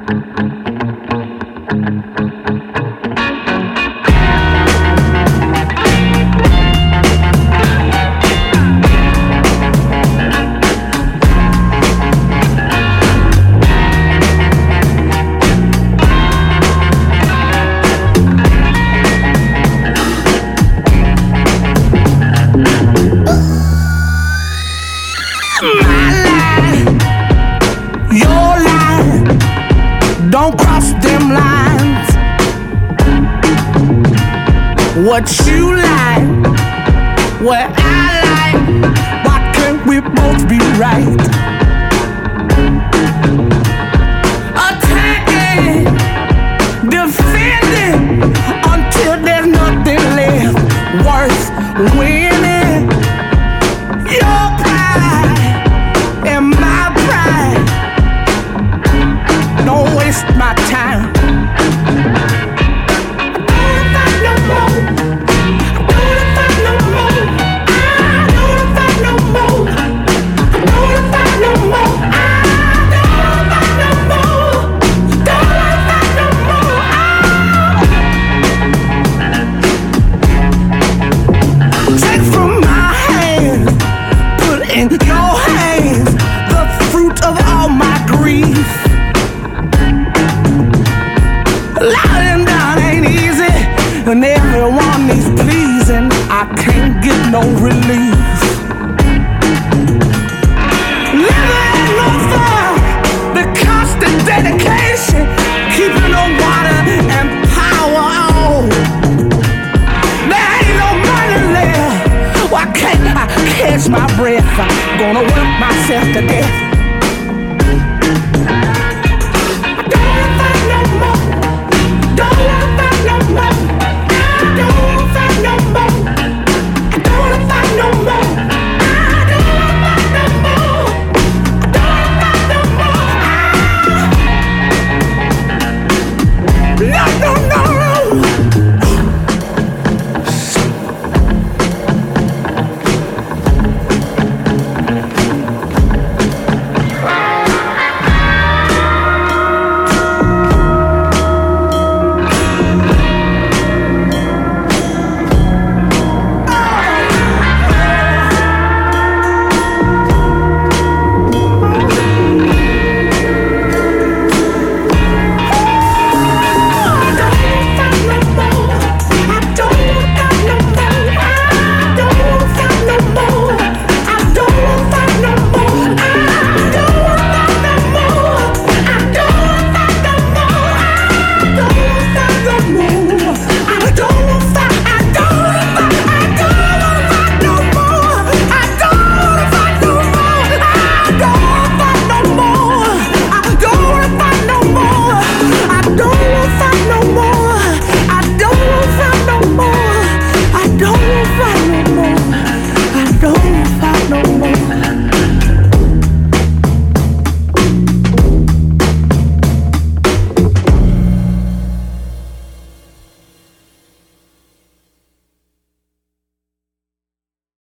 Don't cross them lines. What you like, what I like. Why can't we both be right? Attacking, defending, until there's nothing left worth winning. Your pride and my pride. Don't waste my time. Take from my hands, put in your hands the fruit of all my grief. Lying down ain't easy, and everyone needs pleasing. I can't get no relief.